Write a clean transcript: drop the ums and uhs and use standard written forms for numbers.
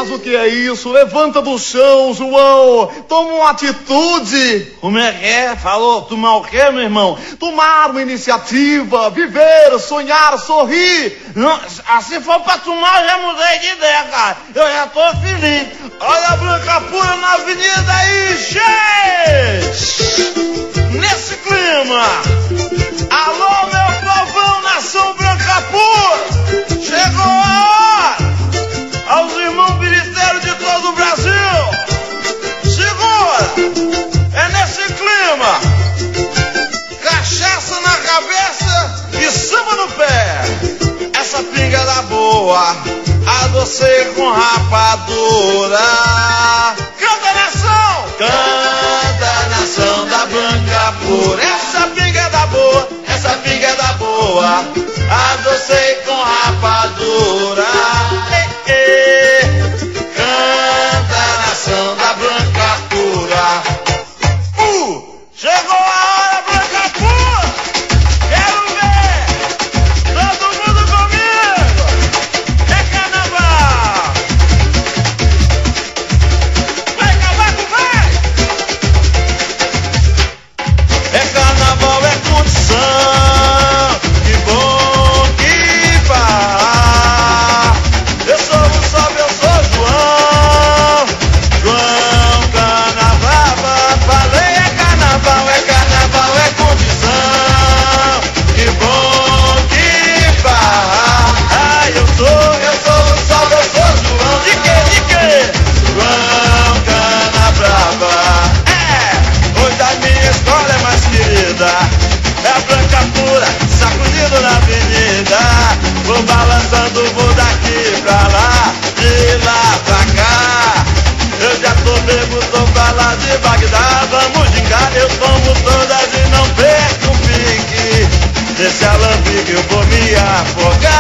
Mas o que é isso? Levanta do chão, João. Toma uma atitude. Como é que é? Falou, tomar o quê, meu irmão? Tomar uma iniciativa, viver, sonhar, sorrir. Não, se for pra tomar, eu já mudei de ideia, cara. Eu já tô feliz. Olha a Branca Pura na avenida aí, gente! Nesse clima. Alô, meu povão, nação Branca Pura. Chegou a hora. Aos irmãos ministérios de todo o Brasil. Segura. É nesse clima. Cachaça na cabeça e samba no pé. Essa pinga da boa, adocei com rapadura. Canta, nação! Canta, nação da Branca Pura. Essa pinga é da boa, essa pinga é da boa, adocei com rapadura. Canta, nação da Branca Pura. Chegou a hora, Branca Pura! Quero ver! Todo mundo comigo! É carnaval! Vai, cavaco, vai! É carnaval, é condição! Que bom que vai! Eu sou o Salve, eu sou João! João Carnaval, falei é carnaval, é condição! Que bom que vai! Ah, eu sou o Salve, eu sou João! De quê? João Carnaval! É! Hoje a minha escola é mais querida! É a Branca Pura, sacudindo na avenida. Vou balançando, vou daqui pra lá, de lá pra cá. Eu já tô bebo, tô pra lá de Bagdá. Vamos gingar, eu tomo todas e não perco o pique. Nesse alambique eu vou me afogar.